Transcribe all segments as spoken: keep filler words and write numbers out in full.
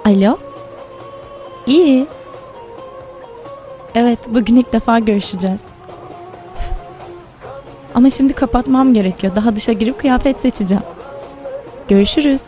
Alo? İyi. Evet, bugün ilk defa görüşeceğiz. Ama şimdi kapatmam gerekiyor. Daha dışa girip kıyafet seçeceğim. Görüşürüz.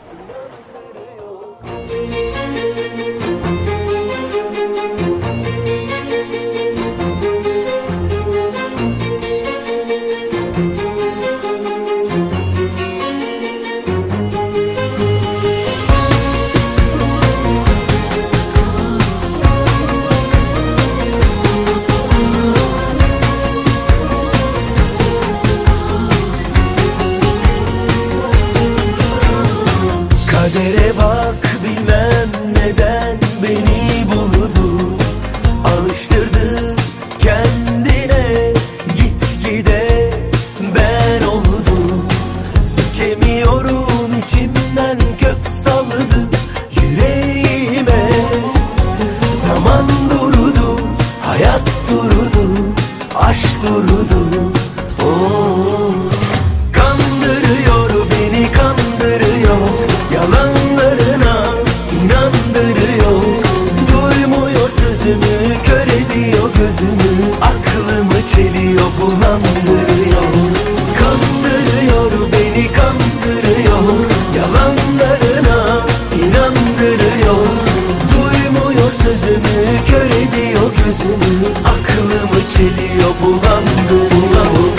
Kadere bak, bilmem neden beni buldu, alıştırdı kendine, gitgide ben oldum. Sökemiyorum, içimden kök salladı yüreğime. Zaman durdu, hayat durdu, aşk durdu. Oh. Kandırıyor beni, kandırıyor, yalanlarına inandırıyor. Duymuyor sözümü, kör ediyor gözümü, aklımı çeliyor, bulandırıyor. Kandırıyor beni, kandırıyor, yalanlarına inandırıyor. Duymuyor sözümü, kör ediyor gözümü, aklımı çeliyor, bulandırıyor.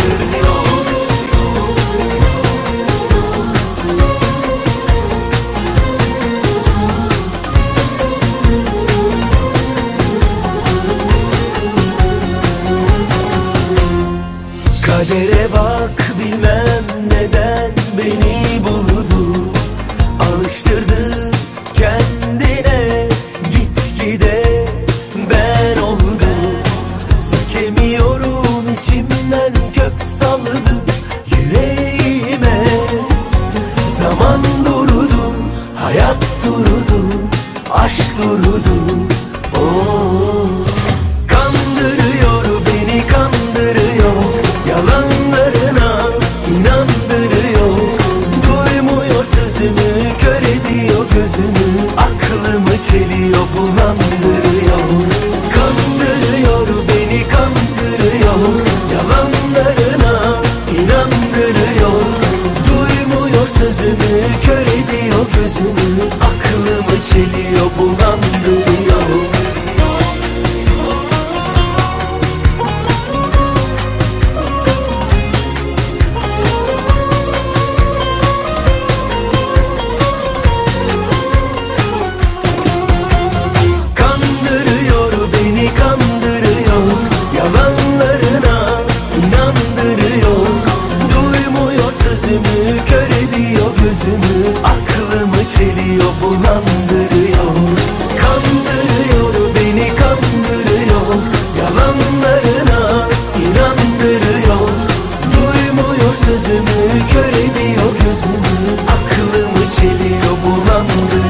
Kadere bak, bilmem neden beni buldu, alıştırdı kendine, gitgide ben oldum. Sökemiyorum, içimden kök salladı yüreğime. Zaman durdu, hayat durdu, aşk durdu. Oh. Kandırıyor beni, kandırıyor, yalanlarına inandırıyor. Duymuyor sözümü, kör ediyor gözümü, aklımı çeliyor, bulandırıyor. Kandırıyor beni, kandırıyor, yalanlarına inandırıyor. Duymuyor sözümü, kör ediyor gözümü, aklımı çeliyor, bulandırıyor. Kandırıyor, yalanlarına inandırıyor. Duymuyor sözümü, kör ediyor gözümü, aklımı çeliyor, bulandırıyor. Kandırıyor beni, kandırıyor, yalanlarına inandırıyor. Duymuyor sözümü, kör ediyor gözümü, aklımı çeliyor, bulandırıyor.